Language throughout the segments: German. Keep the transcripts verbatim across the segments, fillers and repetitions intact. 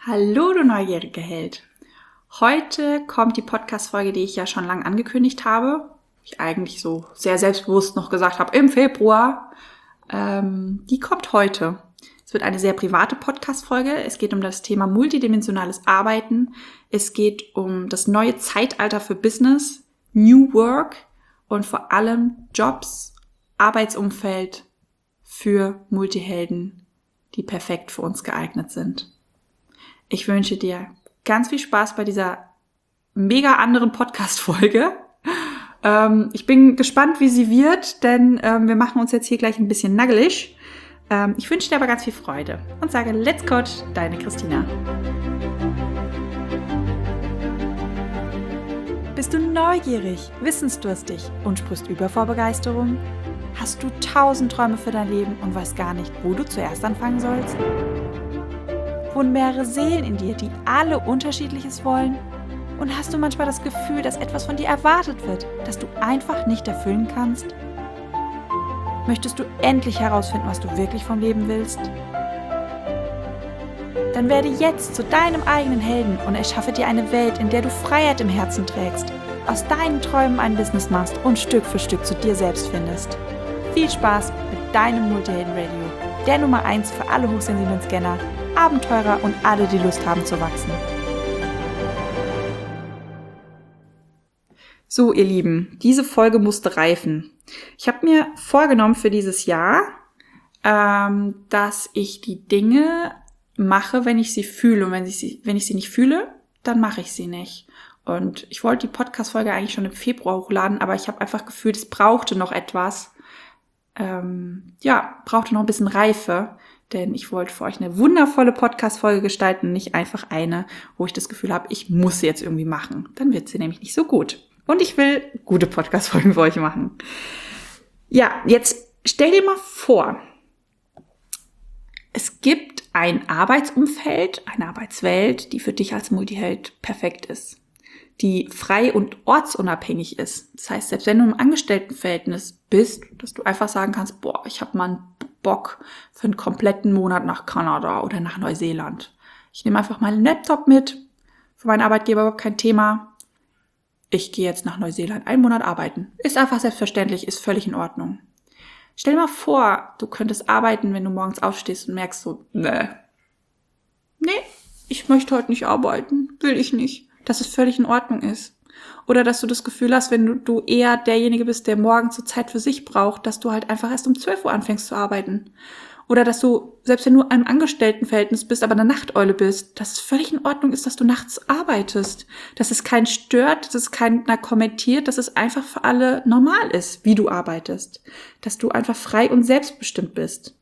Hallo, du neugieriger Held. Heute kommt die Podcast-Folge, die ich ja schon lange angekündigt habe. Ich eigentlich so sehr selbstbewusst noch gesagt habe, im Februar. Ähm, die kommt heute. Es wird eine sehr private Podcast-Folge. Es geht um das Thema multidimensionales Arbeiten. Es geht um das neue Zeitalter für Business, New Work und vor allem Jobs, Arbeitsumfeld für Multihelden, die perfekt für uns geeignet sind. Ich wünsche dir ganz viel Spaß bei dieser mega anderen Podcast-Folge. Ähm, ich bin gespannt, wie sie wird, denn ähm, wir machen uns jetzt hier gleich ein bisschen naggelig. Ähm, ich wünsche dir aber ganz viel Freude und sage Let's Coach, deine Christina. Bist du neugierig, wissensdurstig und sprichst über vor Begeisterung? Hast du tausend Träume für dein Leben und weißt gar nicht, wo du zuerst anfangen sollst? Wohnen mehrere Seelen in dir, die alle Unterschiedliches wollen? Und hast du manchmal das Gefühl, dass etwas von dir erwartet wird, das du einfach nicht erfüllen kannst? Möchtest du endlich herausfinden, was du wirklich vom Leben willst? Dann werde jetzt zu deinem eigenen Helden und erschaffe dir eine Welt, in der du Freiheit im Herzen trägst, aus deinen Träumen ein Business machst und Stück für Stück zu dir selbst findest. Viel Spaß mit deinem Multihelden-Radio, der Nummer eins für alle hochsensiblen Scanner, Abenteurer und alle, die Lust haben zu wachsen. So, ihr Lieben, diese Folge musste reifen. Ich habe mir vorgenommen für dieses Jahr, ähm, dass ich die Dinge mache, wenn ich sie fühle. Und wenn ich sie, wenn ich sie nicht fühle, dann mache ich sie nicht. Und ich wollte die Podcast-Folge eigentlich schon im Februar hochladen, aber ich habe einfach gefühlt, es brauchte noch etwas. Ähm, ja, brauchte noch ein bisschen Reife. Denn ich wollte für euch eine wundervolle Podcast-Folge gestalten, nicht einfach eine, wo ich das Gefühl habe, ich muss sie jetzt irgendwie machen. Dann wird sie nämlich nicht so gut. Und ich will gute Podcast-Folgen für euch machen. Ja, jetzt stell dir mal vor, es gibt ein Arbeitsumfeld, eine Arbeitswelt, die für dich als Multiheld perfekt ist, die frei und ortsunabhängig ist. Das heißt, selbst wenn du im Angestelltenverhältnis bist, dass du einfach sagen kannst, boah, ich habe mal einen Bock für einen kompletten Monat nach Kanada oder nach Neuseeland. Ich nehme einfach meinen Laptop mit, für meinen Arbeitgeber überhaupt kein Thema. Ich gehe jetzt nach Neuseeland einen Monat arbeiten. Ist einfach selbstverständlich, ist völlig in Ordnung. Stell dir mal vor, du könntest arbeiten, wenn du morgens aufstehst und merkst so, nee, nee, ich möchte heute nicht arbeiten, will ich nicht. Dass es völlig in Ordnung ist. Oder dass du das Gefühl hast, wenn du, du eher derjenige bist, der morgens so Zeit für sich braucht, dass du halt einfach erst um zwölf Uhr anfängst zu arbeiten. Oder dass du, selbst wenn du in einem Angestelltenverhältnis bist, aber eine Nachteule bist, dass es völlig in Ordnung ist, dass du nachts arbeitest. Dass es keinen stört, dass es keiner kommentiert, dass es einfach für alle normal ist, wie du arbeitest. Dass du einfach frei und selbstbestimmt bist.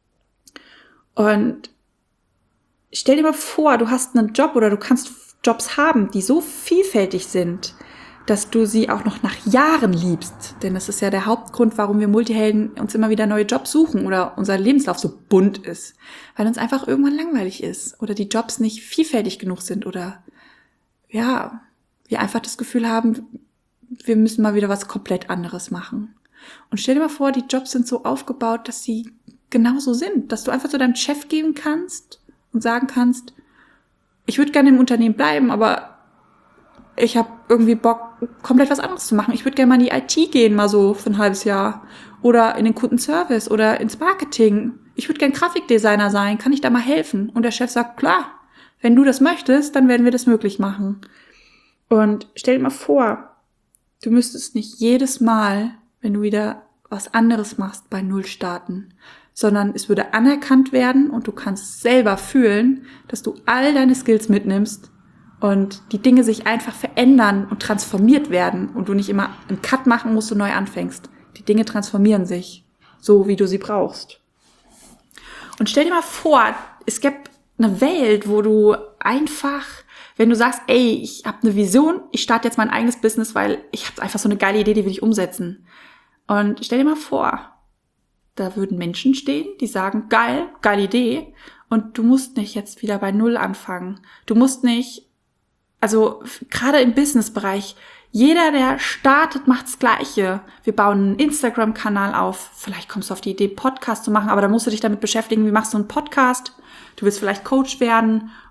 Und stell dir mal vor, du hast einen Job oder du kannst Jobs haben, die so vielfältig sind, dass du sie auch noch nach Jahren liebst. Denn das ist ja der Hauptgrund, warum wir Multihelden uns immer wieder neue Jobs suchen oder unser Lebenslauf so bunt ist. Weil uns einfach irgendwann langweilig ist oder die Jobs nicht vielfältig genug sind oder ja, wir einfach das Gefühl haben, wir müssen mal wieder was komplett anderes machen. Und stell dir mal vor, die Jobs sind so aufgebaut, dass sie genauso sind, dass du einfach zu deinem Chef gehen kannst und sagen kannst, ich würde gerne im Unternehmen bleiben, aber ich habe irgendwie Bock, komplett was anderes zu machen. Ich würde gerne mal in die I T gehen, mal so für ein halbes Jahr. Oder in den Kundenservice oder ins Marketing. Ich würde gerne Grafikdesigner sein. Kann ich da mal helfen? Und der Chef sagt, klar, wenn du das möchtest, dann werden wir das möglich machen. Und stell dir mal vor, du müsstest nicht jedes Mal, wenn du wieder was anderes machst, bei Null starten. Sondern es würde anerkannt werden und du kannst selber fühlen, dass du all deine Skills mitnimmst und die Dinge sich einfach verändern und transformiert werden und du nicht immer einen Cut machen musst und neu anfängst. Die Dinge transformieren sich, so wie du sie brauchst. Und stell dir mal vor, es gibt eine Welt, wo du einfach, wenn du sagst, ey, ich habe eine Vision, ich starte jetzt mein eigenes Business, weil ich habe einfach so eine geile Idee, die will ich umsetzen. Und stell dir mal vor, da würden Menschen stehen, die sagen, geil, geile Idee. Und du musst nicht jetzt wieder bei Null anfangen. Du musst nicht, also gerade im Businessbereich, jeder, der startet, macht das Gleiche. Wir bauen einen Instagram-Kanal auf. Vielleicht kommst du auf die Idee, Podcast zu machen, aber da musst du dich damit beschäftigen, wie machst du einen Podcast? Du willst vielleicht Coach werden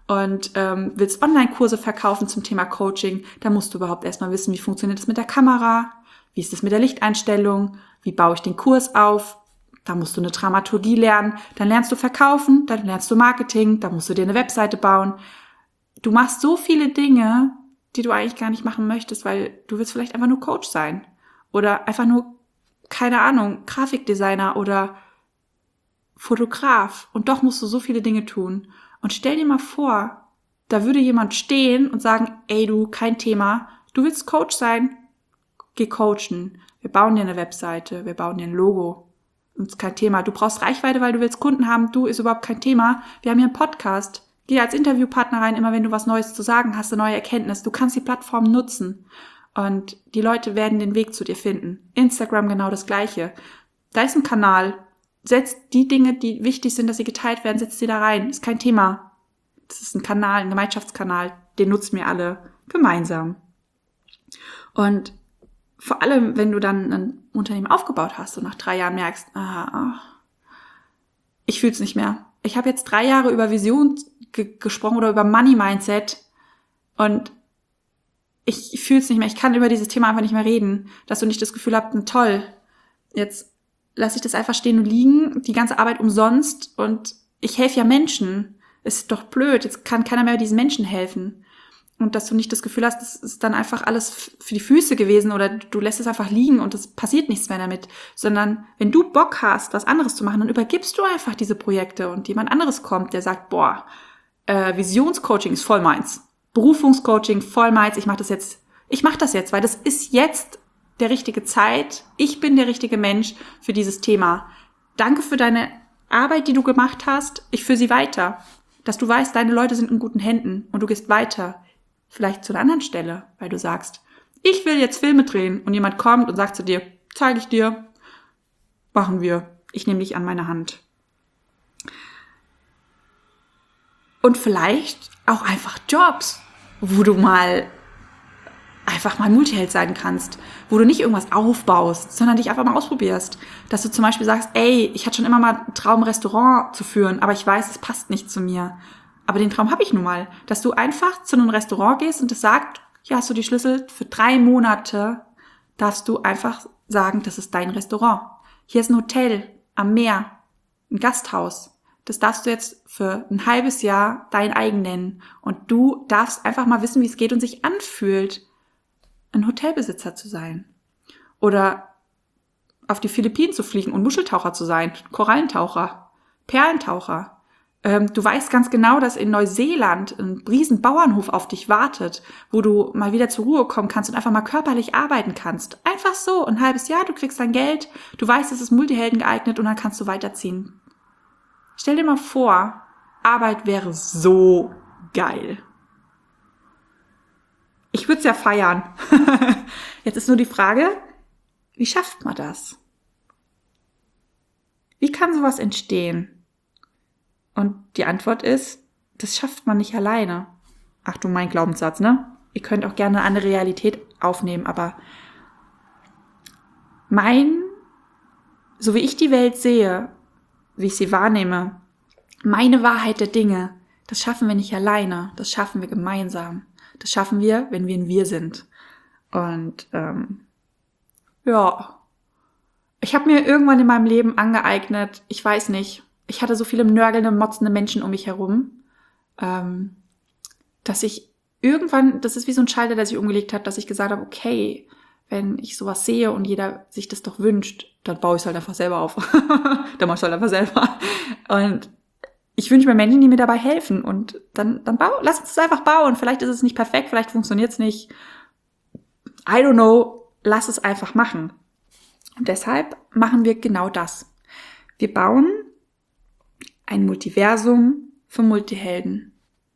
und ähm, willst Online-Kurse verkaufen zum Thema Coaching, dann musst du überhaupt erstmal wissen, wie funktioniert das mit der Kamera, wie ist das mit der Lichteinstellung, wie baue ich den Kurs auf, da musst du eine Dramaturgie lernen, dann lernst du verkaufen, dann lernst du Marketing, dann musst du dir eine Webseite bauen. Du machst so viele Dinge, die du eigentlich gar nicht machen möchtest, weil du willst vielleicht einfach nur Coach sein oder einfach nur, keine Ahnung, Grafikdesigner oder Fotograf, und doch musst du so viele Dinge tun. Und stell dir mal vor, da würde jemand stehen und sagen, ey du, kein Thema, du willst Coach sein, geh coachen, wir bauen dir eine Webseite, wir bauen dir ein Logo, das ist kein Thema, du brauchst Reichweite, weil du willst Kunden haben, du, ist überhaupt kein Thema, wir haben hier einen Podcast, geh als Interviewpartner rein, immer wenn du was Neues zu sagen hast, eine neue Erkenntnis, du kannst die Plattform nutzen und die Leute werden den Weg zu dir finden. Instagram genau das Gleiche, da ist ein Kanal, setz die Dinge, die wichtig sind, dass sie geteilt werden, setz sie da rein, ist kein Thema. Das ist ein Kanal, ein Gemeinschaftskanal, den nutzen wir alle gemeinsam. Und vor allem, wenn du dann ein Unternehmen aufgebaut hast und nach drei Jahren merkst, ah, ich fühl's nicht mehr. Ich habe jetzt drei Jahre über Vision ge- gesprochen oder über Money Mindset und ich fühl's nicht mehr. Ich kann über dieses Thema einfach nicht mehr reden, dass du nicht das Gefühl habt, toll, jetzt lasse ich das einfach stehen und liegen, die ganze Arbeit umsonst und ich helfe ja Menschen. Ist doch blöd, jetzt kann keiner mehr diesen Menschen helfen. Und dass du nicht das Gefühl hast, das ist dann einfach alles für die Füße gewesen oder du lässt es einfach liegen und es passiert nichts mehr damit. Sondern wenn du Bock hast, was anderes zu machen, dann übergibst du einfach diese Projekte und jemand anderes kommt, der sagt, boah, äh, Visionscoaching ist voll meins. Berufungscoaching voll meins, ich mach das jetzt, ich mach das jetzt, weil das ist jetzt der richtige Zeit. Ich bin der richtige Mensch für dieses Thema. Danke für deine Arbeit, die du gemacht hast. Ich führe sie weiter. Dass du weißt, deine Leute sind in guten Händen und du gehst weiter. Vielleicht zu einer anderen Stelle, weil du sagst, ich will jetzt Filme drehen und jemand kommt und sagt zu dir, zeige ich dir, machen wir. Ich nehme dich an meine Hand. Und vielleicht auch einfach Jobs, wo du mal einfach mal Multiheld sein kannst, wo du nicht irgendwas aufbaust, sondern dich einfach mal ausprobierst. Dass du zum Beispiel sagst, ey, ich hatte schon immer mal einen Traum, ein Restaurant zu führen, aber ich weiß, es passt nicht zu mir. Aber den Traum habe ich nun mal. Dass du einfach zu einem Restaurant gehst und es sagt, hier hast du die Schlüssel, für drei Monate darfst du einfach sagen, das ist dein Restaurant. Hier ist ein Hotel am Meer, ein Gasthaus. Das darfst du jetzt für ein halbes Jahr dein eigen nennen. Und du darfst einfach mal wissen, wie es geht und sich anfühlt, ein Hotelbesitzer zu sein. Oder auf die Philippinen zu fliegen und Muscheltaucher zu sein, Korallentaucher, Perlentaucher. Ähm, du weißt ganz genau, dass in Neuseeland ein riesen Bauernhof auf dich wartet, wo du mal wieder zur Ruhe kommen kannst und einfach mal körperlich arbeiten kannst. Einfach so, ein halbes Jahr, du kriegst dein Geld, du weißt, es ist Multihelden geeignet und dann kannst du weiterziehen. Stell dir mal vor, Arbeit wäre so geil. Ich würde es ja feiern. Jetzt ist nur die Frage, wie schafft man das? Wie kann sowas entstehen? Und die Antwort ist, das schafft man nicht alleine. Achtung, mein Glaubenssatz, ne? Ihr könnt auch gerne eine andere Realität aufnehmen, aber mein, so wie ich die Welt sehe, wie ich sie wahrnehme, meine Wahrheit der Dinge, das schaffen wir nicht alleine, das schaffen wir gemeinsam. Das schaffen wir, wenn wir ein Wir sind. Und ähm, ja, ich habe mir irgendwann in meinem Leben angeeignet, ich weiß nicht, ich hatte so viele nörgelnde, motzende Menschen um mich herum, ähm, dass ich irgendwann, das ist wie so ein Schalter, der sich umgelegt hat, dass ich gesagt habe, okay, wenn ich sowas sehe und jeder sich das doch wünscht, dann baue ich es halt einfach selber auf. Dann mache ich es halt einfach selber. Und ich wünsche mir Menschen, die mir dabei helfen. Und dann, dann bau, lass uns es einfach bauen. Vielleicht ist es nicht perfekt, vielleicht funktioniert es nicht. I don't know. Lass es einfach machen. Und deshalb machen wir genau das. Wir bauen ein Multiversum für Multihelden.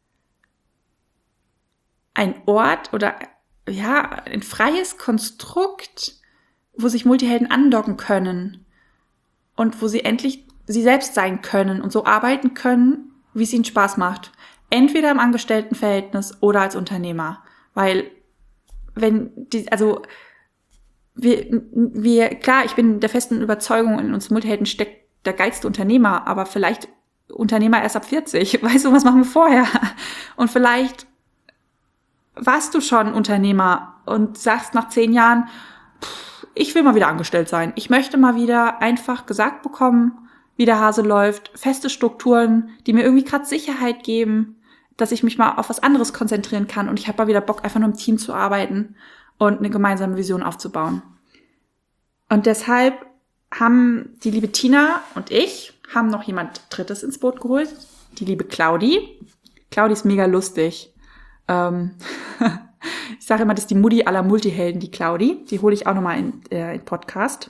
Ein Ort oder ja, ein freies Konstrukt, wo sich Multihelden andocken können und wo sie endlich sie selbst sein können und so arbeiten können, wie es ihnen Spaß macht. Entweder im Angestelltenverhältnis oder als Unternehmer. Weil, wenn die, also, wir, wir, klar, ich bin der festen Überzeugung, in uns Multihelden steckt der geilste Unternehmer, aber vielleicht Unternehmer erst ab vierzig. Weißt du, was machen wir vorher? Und vielleicht warst du schon Unternehmer und sagst nach zehn Jahren, pff, ich will mal wieder angestellt sein. Ich möchte mal wieder einfach gesagt bekommen, wie der Hase läuft, feste Strukturen, die mir irgendwie gerade Sicherheit geben, dass ich mich mal auf was anderes konzentrieren kann und ich habe mal wieder Bock, einfach nur im Team zu arbeiten und eine gemeinsame Vision aufzubauen. Und deshalb haben die liebe Tina und ich, haben noch jemand Drittes ins Boot geholt, die liebe Claudi. Claudi ist mega lustig. Ähm ich sage immer, das ist die Mutti aller Multihelden, die Claudi. Die hole ich auch nochmal in äh, in Podcast.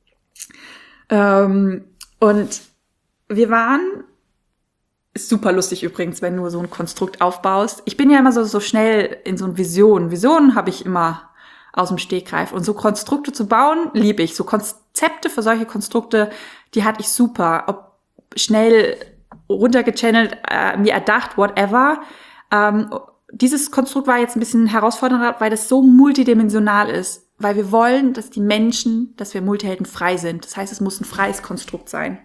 Ähm, und wir waren, ist super lustig übrigens, wenn du so ein Konstrukt aufbaust. Ich bin ja immer so, so schnell in so eine Vision. Visionen habe ich immer aus dem Stegreif. Und so Konstrukte zu bauen, liebe ich. So Konzepte für solche Konstrukte, die hatte ich super. Ob schnell runtergechannelt, äh, mir erdacht, whatever. Ähm, dieses Konstrukt war jetzt ein bisschen herausfordernder, weil das so multidimensional ist. Weil wir wollen, dass die Menschen, dass wir Multihelden frei sind. Das heißt, es muss ein freies Konstrukt sein.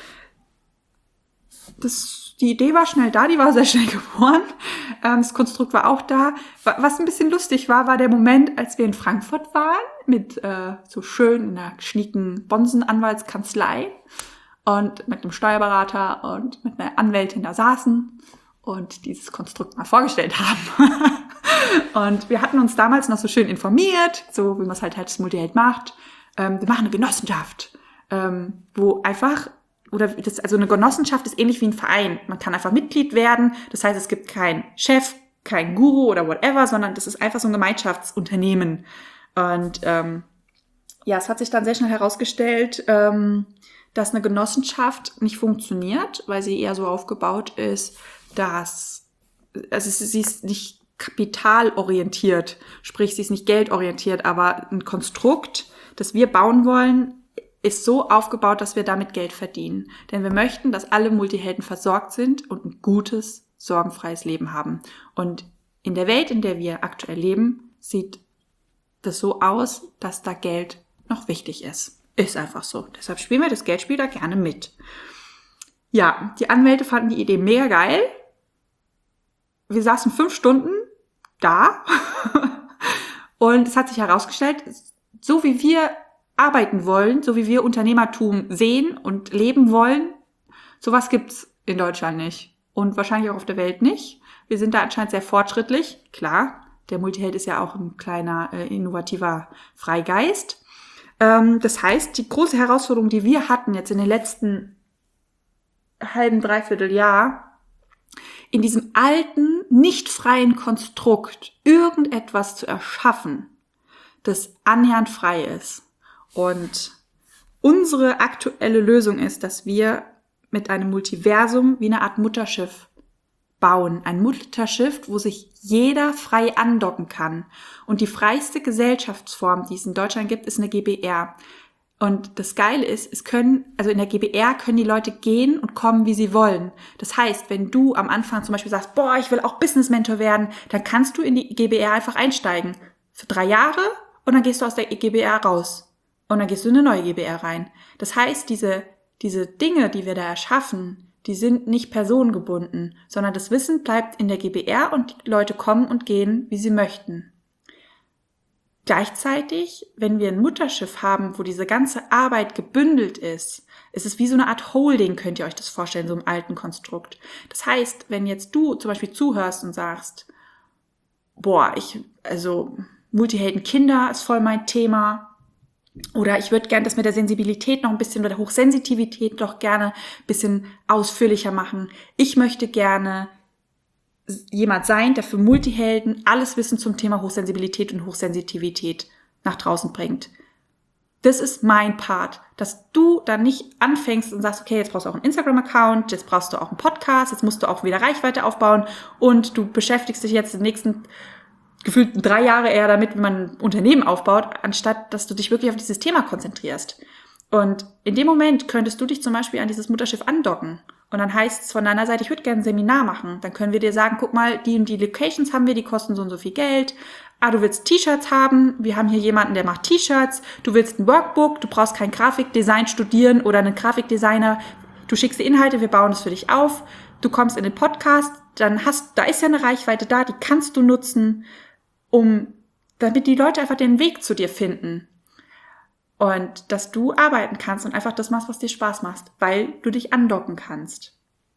Das, die Idee war schnell da, die war sehr schnell geboren. Ähm, das Konstrukt war auch da. Was ein bisschen lustig war, war der Moment, als wir in Frankfurt waren, mit äh, so schön in einer schnieken Bonsen-Anwaltskanzlei und mit einem Steuerberater und mit einer Anwältin da saßen und dieses Konstrukt mal vorgestellt haben. Und wir hatten uns damals noch so schön informiert, so wie man es halt halt als Multiheld macht. Ähm, wir machen eine Genossenschaft, ähm, wo einfach Oder das, also eine Genossenschaft ist ähnlich wie ein Verein. Man kann einfach Mitglied werden. Das heißt, es gibt keinen Chef, keinen Guru oder whatever, sondern das ist einfach so ein Gemeinschaftsunternehmen. Und ähm, ja, es hat sich dann sehr schnell herausgestellt, ähm, dass eine Genossenschaft nicht funktioniert, weil sie eher so aufgebaut ist, dass also sie ist nicht kapitalorientiert, sprich sie ist nicht geldorientiert, aber ein Konstrukt, das wir bauen wollen, ist so aufgebaut, dass wir damit Geld verdienen. Denn wir möchten, dass alle Multihelden versorgt sind und ein gutes, sorgenfreies Leben haben. Und in der Welt, in der wir aktuell leben, sieht das so aus, dass da Geld noch wichtig ist. Ist einfach so. Deshalb spielen wir das Geldspiel da gerne mit. Ja, die Anwälte fanden die Idee mega geil. Wir saßen fünf Stunden da und es hat sich herausgestellt, so wie wir arbeiten wollen, so wie wir Unternehmertum sehen und leben wollen, sowas gibt's in Deutschland nicht und wahrscheinlich auch auf der Welt nicht. Wir sind da anscheinend sehr fortschrittlich. Klar, der Multiheld ist ja auch ein kleiner, äh, innovativer Freigeist. Ähm, das heißt, die große Herausforderung, die wir hatten jetzt in den letzten halben, dreiviertel Jahr, in diesem alten, nicht freien Konstrukt irgendetwas zu erschaffen, das annähernd frei ist. Und unsere aktuelle Lösung ist, dass wir mit einem Multiversum wie eine Art Mutterschiff bauen. Ein Mutterschiff, wo sich jeder frei andocken kann. Und die freiste Gesellschaftsform, die es in Deutschland gibt, ist eine G b R. Und das Geile ist, es können, also in der G b R können die Leute gehen und kommen, wie sie wollen. Das heißt, wenn du am Anfang zum Beispiel sagst, boah, ich will auch Business Mentor werden, dann kannst du in die G b R einfach einsteigen. Für drei Jahre und dann gehst du aus der G b R raus. Und dann gehst du in eine neue G b R rein. Das heißt, diese, diese Dinge, die wir da erschaffen, die sind nicht personengebunden, sondern das Wissen bleibt in der G b R und die Leute kommen und gehen, wie sie möchten. Gleichzeitig, wenn wir ein Mutterschiff haben, wo diese ganze Arbeit gebündelt ist, ist es wie so eine Art Holding, könnt ihr euch das vorstellen, so im alten Konstrukt. Das heißt, wenn jetzt du zum Beispiel zuhörst und sagst, boah, ich, also Multihelden Kinder ist voll mein Thema, oder ich würde gerne das mit der Sensibilität noch ein bisschen, oder der Hochsensitivität doch gerne ein bisschen ausführlicher machen. Ich möchte gerne jemand sein, der für Multihelden alles Wissen zum Thema Hochsensibilität und Hochsensitivität nach draußen bringt. Das ist mein Part, dass du dann nicht anfängst und sagst, okay, jetzt brauchst du auch einen Instagram-Account, jetzt brauchst du auch einen Podcast, jetzt musst du auch wieder Reichweite aufbauen und du beschäftigst dich jetzt in den nächsten gefühlt drei Jahre eher damit, wie man ein Unternehmen aufbaut, anstatt dass du dich wirklich auf dieses Thema konzentrierst. Und in dem Moment könntest du dich zum Beispiel an dieses Mutterschiff andocken. Und dann heißt es von deiner Seite, ich würde gerne ein Seminar machen. Dann können wir dir sagen, guck mal, die und die Locations haben wir, die kosten so und so viel Geld. Ah, du willst T-Shirts haben. Wir haben hier jemanden, der macht T-Shirts. Du willst ein Workbook. Du brauchst kein Grafikdesign studieren oder einen Grafikdesigner. Du schickst die Inhalte, wir bauen es für dich auf, du kommst in den Podcast, dann hast, da ist ja eine Reichweite da, die kannst du nutzen, um, damit die Leute einfach den Weg zu dir finden. Und dass du arbeiten kannst und einfach das machst, was dir Spaß macht, weil du dich andocken kannst.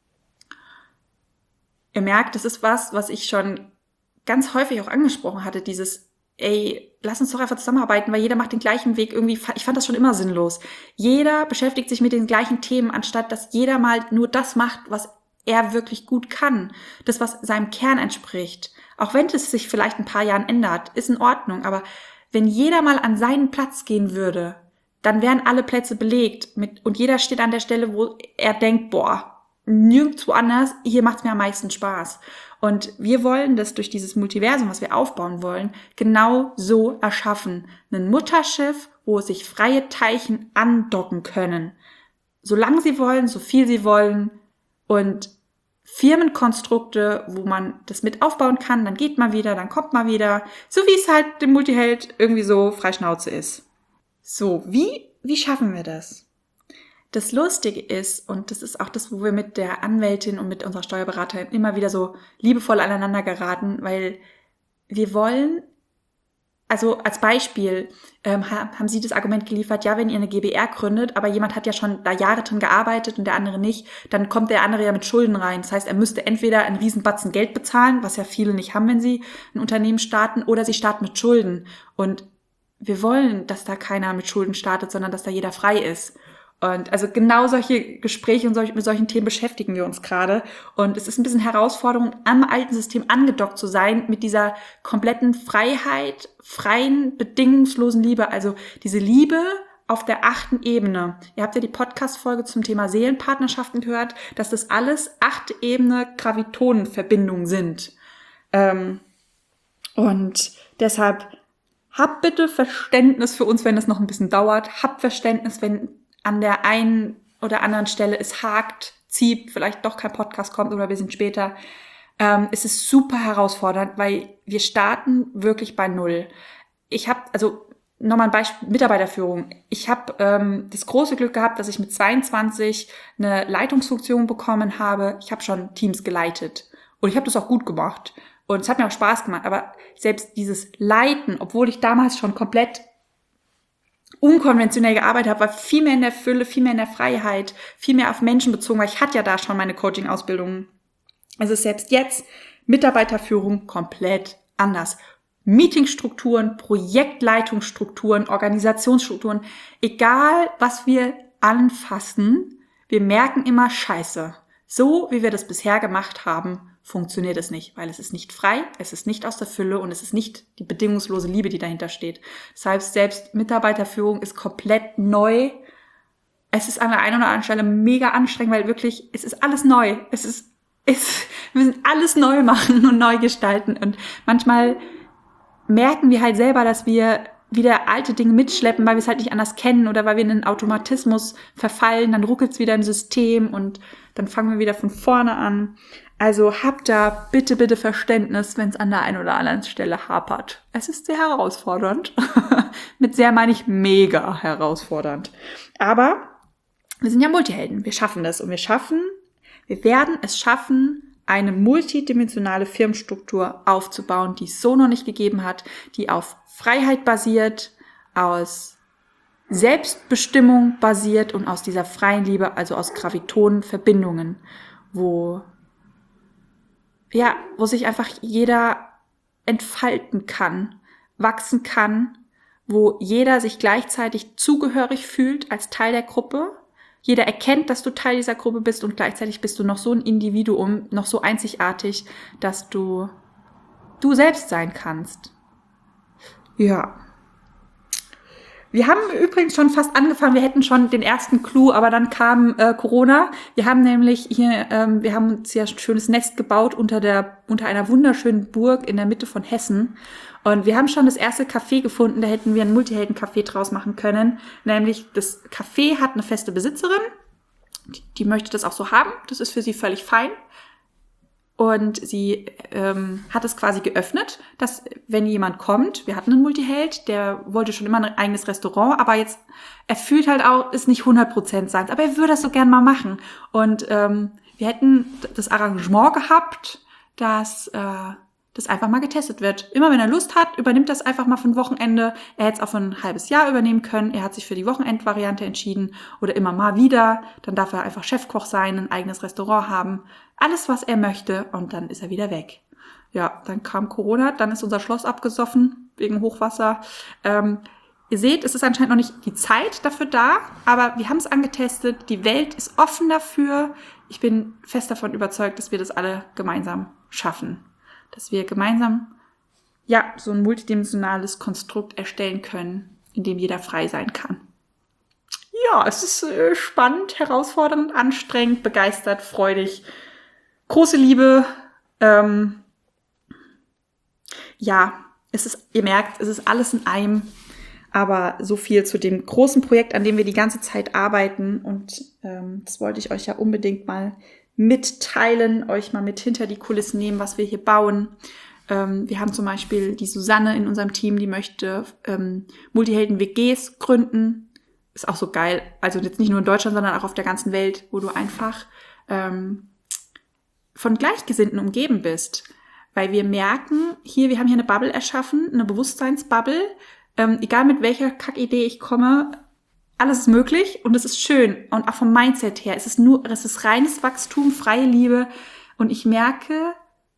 Ihr merkt, das ist was, was ich schon ganz häufig auch angesprochen hatte, dieses, ey, lass uns doch einfach zusammenarbeiten, weil jeder macht den gleichen Weg irgendwie. Ich fand das schon immer sinnlos. Jeder beschäftigt sich mit den gleichen Themen, anstatt dass jeder mal nur das macht, was er wirklich gut kann. Das, was seinem Kern entspricht. Auch wenn es sich vielleicht ein paar Jahren ändert, ist in Ordnung. Aber wenn jeder mal an seinen Platz gehen würde, dann wären alle Plätze belegt mit, und jeder steht an der Stelle, wo er denkt, boah, nirgendwo anders, hier macht es mir am meisten Spaß. Und wir wollen das durch dieses Multiversum, was wir aufbauen wollen, genau so erschaffen. Ein Mutterschiff, wo sich freie Teilchen andocken können. Solange sie wollen, so viel sie wollen. Und Firmenkonstrukte, wo man das mit aufbauen kann, dann geht man wieder, dann kommt man wieder. So wie es halt dem Multiheld irgendwie so Freischnauze ist. So, wie, wie schaffen wir das? Das Lustige ist, und das ist auch das, wo wir mit der Anwältin und mit unserer Steuerberaterin immer wieder so liebevoll aneinander geraten, weil wir wollen, also als Beispiel ähm, haben sie das Argument geliefert, ja, wenn ihr eine GbR gründet, aber jemand hat ja schon da Jahre drin gearbeitet und der andere nicht, dann kommt der andere ja mit Schulden rein. Das heißt, er müsste entweder einen Riesenbatzen Geld bezahlen, was ja viele nicht haben, wenn sie ein Unternehmen starten, oder sie starten mit Schulden. Und wir wollen, dass da keiner mit Schulden startet, sondern dass da jeder frei ist. Und also genau solche Gespräche und solch, mit solchen Themen beschäftigen wir uns gerade. Und es ist ein bisschen Herausforderung, am alten System angedockt zu sein mit dieser kompletten Freiheit, freien, bedingungslosen Liebe. Also diese Liebe auf der achten Ebene. Ihr habt ja die Podcast-Folge zum Thema Seelenpartnerschaften gehört, dass das alles achte Ebene Gravitonenverbindungen sind. Ähm, und deshalb habt bitte Verständnis für uns, wenn es noch ein bisschen dauert. Habt Verständnis, wenn an der einen oder anderen Stelle es hakt, zieht, vielleicht doch kein Podcast kommt oder wir sind später. Ähm, es ist super herausfordernd, weil wir starten wirklich bei Null. Ich habe, also nochmal ein Beispiel, Mitarbeiterführung. Ich habe ähm, das große Glück gehabt, dass ich mit zweiundzwanzig eine Leitungsfunktion bekommen habe. Ich habe schon Teams geleitet und ich habe das auch gut gemacht und es hat mir auch Spaß gemacht. Aber selbst dieses Leiten, obwohl ich damals schon komplett unkonventionell gearbeitet habe, war viel mehr in der Fülle, viel mehr in der Freiheit, viel mehr auf Menschen bezogen, weil ich hatte ja da schon meine Coaching-Ausbildung. Also selbst jetzt Mitarbeiterführung komplett anders. Meetingstrukturen, Projektleitungsstrukturen, Organisationsstrukturen, egal was wir anfassen, wir merken immer Scheiße. So wie wir das bisher gemacht haben, funktioniert es nicht, weil es ist nicht frei, es ist nicht aus der Fülle und es ist nicht die bedingungslose Liebe, die dahinter steht. Das heißt, selbst Mitarbeiterführung ist komplett neu. Es ist an der einen oder anderen Stelle mega anstrengend, weil wirklich, es ist alles neu. Es ist, es, wir müssen alles neu machen und neu gestalten. Und manchmal merken wir halt selber, dass wir wieder alte Dinge mitschleppen, weil wir es halt nicht anders kennen oder weil wir in einen Automatismus verfallen, dann ruckelt es wieder im System und dann fangen wir wieder von vorne an. Also habt da bitte, bitte Verständnis, wenn es an der einen oder anderen Stelle hapert. Es ist sehr herausfordernd. Mit sehr meine ich mega herausfordernd. Aber wir sind ja Multihelden. Wir schaffen das und wir schaffen, wir werden es schaffen, eine multidimensionale Firmenstruktur aufzubauen, die es so noch nicht gegeben hat, die auf Freiheit basiert, aus Selbstbestimmung basiert und aus dieser freien Liebe, also aus Gravitonenverbindungen, wo ja, wo sich einfach jeder entfalten kann, wachsen kann, wo jeder sich gleichzeitig zugehörig fühlt als Teil der Gruppe. Jeder erkennt, dass du Teil dieser Gruppe bist und gleichzeitig bist du noch so ein Individuum, noch so einzigartig, dass du du selbst sein kannst. Ja. Wir haben übrigens schon fast angefangen, wir hätten schon den ersten Clou, aber dann kam äh, Corona. Wir haben nämlich hier, ähm, wir haben uns ja ein schönes Nest gebaut unter der unter einer wunderschönen Burg in der Mitte von Hessen. Und wir haben schon das erste Café gefunden, da hätten wir ein Multihelden-Café draus machen können. Nämlich das Café hat eine feste Besitzerin, die, die möchte das auch so haben, das ist für sie völlig fein. Und sie ähm, hat es quasi geöffnet, dass wenn jemand kommt, wir hatten einen Multiheld, der wollte schon immer ein eigenes Restaurant, aber jetzt, er fühlt halt auch, ist nicht hundert Prozent seins, aber er würde das so gern mal machen. Und ähm, wir hätten das Arrangement gehabt, dass äh, das einfach mal getestet wird. Immer wenn er Lust hat, übernimmt das einfach mal für ein Wochenende. Er hätte es auch für ein halbes Jahr übernehmen können. Er hat sich für die Wochenendvariante entschieden oder immer mal wieder. Dann darf er einfach Chefkoch sein, ein eigenes Restaurant haben. Alles, was er möchte, und dann ist er wieder weg. Ja, dann kam Corona, dann ist unser Schloss abgesoffen wegen Hochwasser. Ähm, ihr seht, es ist anscheinend noch nicht die Zeit dafür da, aber wir haben es angetestet. Die Welt ist offen dafür. Ich bin fest davon überzeugt, dass wir das alle gemeinsam schaffen. Dass wir gemeinsam ja so ein multidimensionales Konstrukt erstellen können, in dem jeder frei sein kann. Ja, es ist äh, spannend, herausfordernd, anstrengend, begeistert, freudig, große Liebe. Ähm, ja, es ist, ihr merkt, es ist alles in einem, aber so viel zu dem großen Projekt, an dem wir die ganze Zeit arbeiten. Und ähm, das wollte ich euch ja unbedingt mal mitteilen, euch mal mit hinter die Kulissen nehmen, was wir hier bauen. Ähm, wir haben zum Beispiel die Susanne in unserem Team, die möchte ähm, Multihelden-W Gs gründen. Ist auch so geil. Also jetzt nicht nur in Deutschland, sondern auch auf der ganzen Welt, wo du einfach ähm, von Gleichgesinnten umgeben bist. Weil wir merken, hier, wir haben hier eine Bubble erschaffen, eine Bewusstseinsbubble. Ähm, egal mit welcher Kackidee ich komme, alles ist möglich und es ist schön. Und auch vom Mindset her, es ist nur, es ist reines Wachstum, freie Liebe. Und ich merke,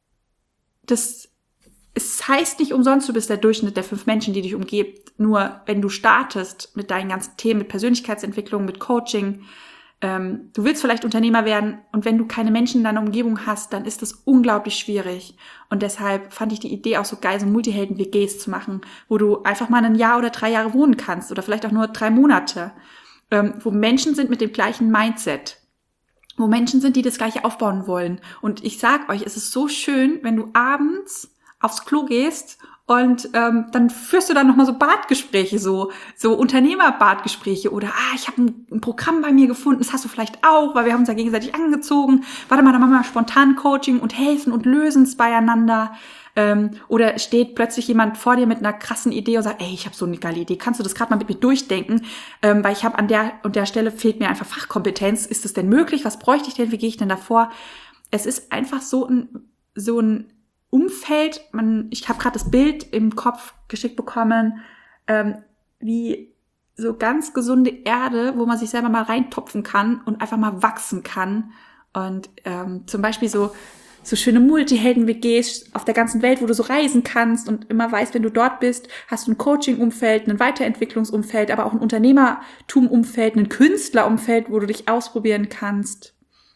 dass es heißt nicht umsonst, du bist der Durchschnitt der fünf Menschen, die dich umgibt. Nur wenn du startest mit deinen ganzen Themen, mit Persönlichkeitsentwicklung, mit Coaching, ähm, du willst vielleicht Unternehmer werden und wenn du keine Menschen in deiner Umgebung hast, dann ist das unglaublich schwierig. Und deshalb fand ich die Idee auch so geil, so Multihelden-W Gs zu machen, wo du einfach mal ein Jahr oder drei Jahre wohnen kannst oder vielleicht auch nur drei Monate, ähm, wo Menschen sind mit dem gleichen Mindset, wo Menschen sind, die das Gleiche aufbauen wollen. Und ich sag euch, es ist so schön, wenn du abends aufs Klo gehst und ähm, dann führst du dann nochmal so Badgespräche, so so Unternehmer-Badgespräche oder ah, ich habe ein, ein Programm bei mir gefunden, das hast du vielleicht auch, weil wir haben uns ja gegenseitig angezogen. Warte mal, dann machen wir mal spontan Coaching und helfen und lösen es beieinander. Ähm, oder steht plötzlich jemand vor dir mit einer krassen Idee und sagt, ey, ich habe so eine geile Idee, kannst du das gerade mal mit mir durchdenken? Ähm, weil ich habe an der und der Stelle fehlt mir einfach Fachkompetenz. Ist das denn möglich? Was bräuchte ich denn? Wie gehe ich denn davor? Es ist einfach so ein so ein Umfeld, man, ich habe gerade das Bild im Kopf geschickt bekommen, ähm, wie so ganz gesunde Erde, wo man sich selber mal reintopfen kann und einfach mal wachsen kann. Und ähm, zum Beispiel so so schöne Multihelden-W Gs auf der ganzen Welt, wo du so reisen kannst und immer weißt, wenn du dort bist, hast du ein Coaching-Umfeld, ein Weiterentwicklungsumfeld, aber auch ein Unternehmertum-Umfeld, ein Künstlerumfeld, wo du dich ausprobieren kannst.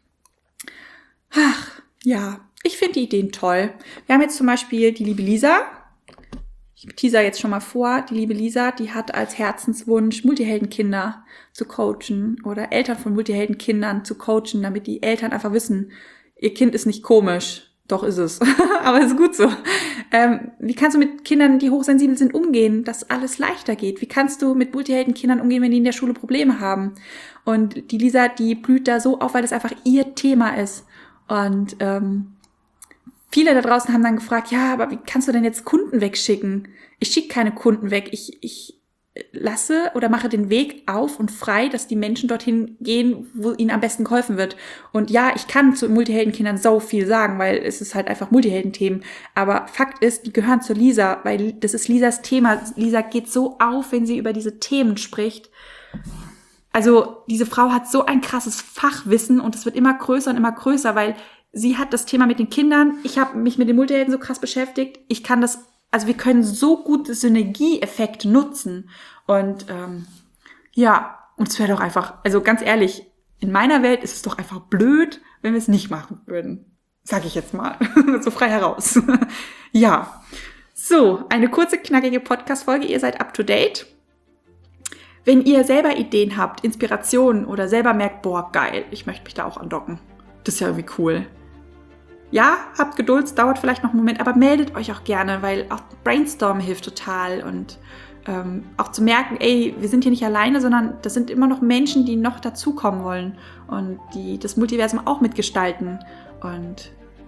Ach, ja. Ich finde die Ideen toll. Wir haben jetzt zum Beispiel die liebe Lisa. Ich teaser jetzt schon mal vor. Die liebe Lisa, die hat als Herzenswunsch, Multiheldenkinder zu coachen oder Eltern von Multiheldenkindern zu coachen, damit die Eltern einfach wissen, ihr Kind ist nicht komisch. Doch ist es. Aber es ist gut so. Ähm, wie kannst du mit Kindern, die hochsensibel sind, umgehen, dass alles leichter geht? Wie kannst du mit Multiheldenkindern umgehen, wenn die in der Schule Probleme haben? Und die Lisa, die blüht da so auf, weil das einfach ihr Thema ist. Und ähm, viele da draußen haben dann gefragt, ja, aber wie kannst du denn jetzt Kunden wegschicken? Ich schicke keine Kunden weg. Ich, ich lasse oder mache den Weg auf und frei, dass die Menschen dorthin gehen, wo ihnen am besten geholfen wird. Und ja, ich kann zu Multiheldenkindern so viel sagen, weil es ist halt einfach Multiheldenthemen. Aber Fakt ist, die gehören zu Lisa, weil das ist Lisas Thema. Lisa geht so auf, wenn sie über diese Themen spricht. Also diese Frau hat so ein krasses Fachwissen und es wird immer größer und immer größer, weil sie hat das Thema mit den Kindern. Ich habe mich mit den Multihelden so krass beschäftigt. Ich kann das, also wir können so gute Synergieeffekte nutzen. Und ähm, ja, und es wäre doch einfach, also ganz ehrlich, in meiner Welt ist es doch einfach blöd, wenn wir es nicht machen würden. Sag ich jetzt mal, so frei heraus. Ja, so, eine kurze, knackige Podcast-Folge. Ihr seid up to date. Wenn ihr selber Ideen habt, Inspirationen oder selber merkt, boah, geil, ich möchte mich da auch andocken. Das ist ja irgendwie cool. Ja, habt Geduld, es dauert vielleicht noch einen Moment, aber meldet euch auch gerne, weil auch Brainstormen hilft total und ähm, auch zu merken, ey, wir sind hier nicht alleine, sondern das sind immer noch Menschen, die noch dazukommen wollen und die das Multiversum auch mitgestalten. Und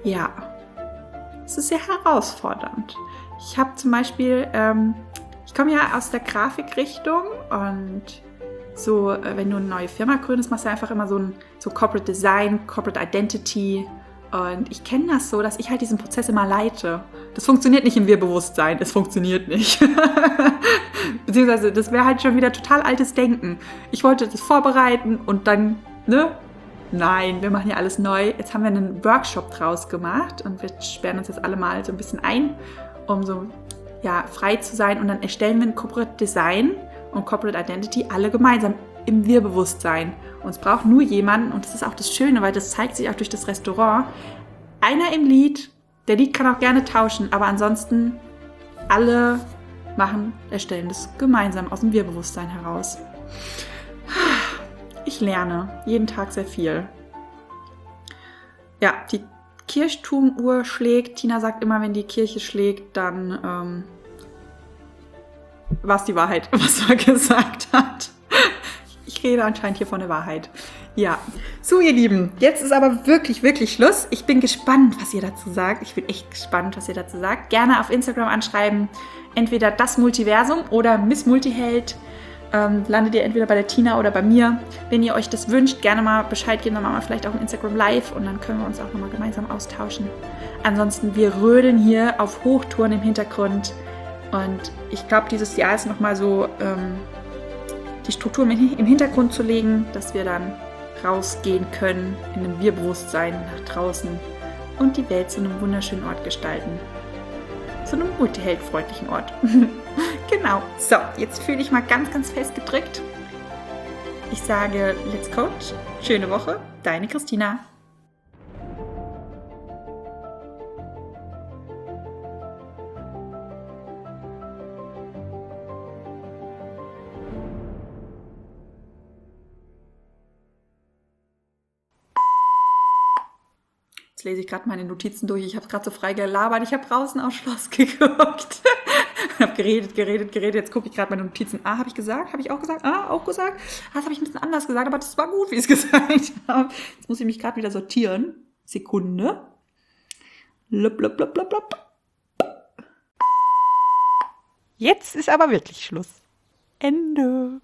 Ja, es ist sehr herausfordernd. Ich habe zum Beispiel, ähm, ich komme ja aus der Grafikrichtung und so, äh, wenn du eine neue Firma gründest, machst du einfach immer so ein so Corporate Design, Corporate Identity. Und ich kenne das so, dass ich halt diesen Prozess immer leite. Das funktioniert nicht im Wir-Bewusstsein. Es funktioniert nicht. Beziehungsweise, das wäre halt schon wieder total altes Denken. Ich wollte das vorbereiten und dann, ne? Nein, wir machen ja alles neu. Jetzt haben wir einen Workshop draus gemacht und wir sperren uns jetzt alle mal so ein bisschen ein, um so ja, frei zu sein. Und dann erstellen wir ein Corporate Design und Corporate Identity alle gemeinsam im Wir-Bewusstsein. Und es braucht nur jemanden, und das ist auch das Schöne, weil das zeigt sich auch durch das Restaurant, einer im Lied, der Lied kann auch gerne tauschen, aber ansonsten alle machen, erstellen das gemeinsam aus dem Wir-Bewusstsein heraus. Ich lerne jeden Tag sehr viel. Ja, die Kirchturmuhr schlägt. Tina sagt immer, wenn die Kirche schlägt, dann ähm, war es die Wahrheit, was er gesagt hat. Ich rede anscheinend hier von der Wahrheit. Ja, so ihr Lieben, jetzt ist aber wirklich, wirklich Schluss. Ich bin gespannt, was ihr dazu sagt. Ich bin echt gespannt, was ihr dazu sagt. Gerne auf Instagram anschreiben, entweder das Multiversum oder Miss Multiheld. Ähm, landet ihr entweder bei der Tina oder bei mir. Wenn ihr euch das wünscht, gerne mal Bescheid geben, dann machen wir vielleicht auch ein Instagram Live und dann können wir uns auch nochmal gemeinsam austauschen. Ansonsten, wir rödeln hier auf Hochtouren im Hintergrund und ich glaube, dieses Jahr ist nochmal so, ähm, die Struktur im Hintergrund zu legen, dass wir dann rausgehen können in einem Wir-Bewusstsein nach draußen und die Welt zu einem wunderschönen Ort gestalten. Zu einem multiheldfreundlichen Ort. Genau. So, jetzt fühle ich mal ganz, ganz fest gedrückt. Ich sage, let's coach. Schöne Woche. Deine Christina. Jetzt lese ich gerade meine Notizen durch. Ich habe gerade so frei gelabert. Ich habe draußen aufs Schloss geguckt. Ich habe geredet, geredet, geredet. Jetzt gucke ich gerade meine Notizen. Ah, habe ich gesagt? Habe ich auch gesagt? Ah, auch gesagt? Ah, das habe ich ein bisschen anders gesagt, aber das war gut, wie ich es gesagt habe. Jetzt muss ich mich gerade wieder sortieren. Sekunde. Blub, blub, blub, blub, blub. Jetzt ist aber wirklich Schluss. Ende.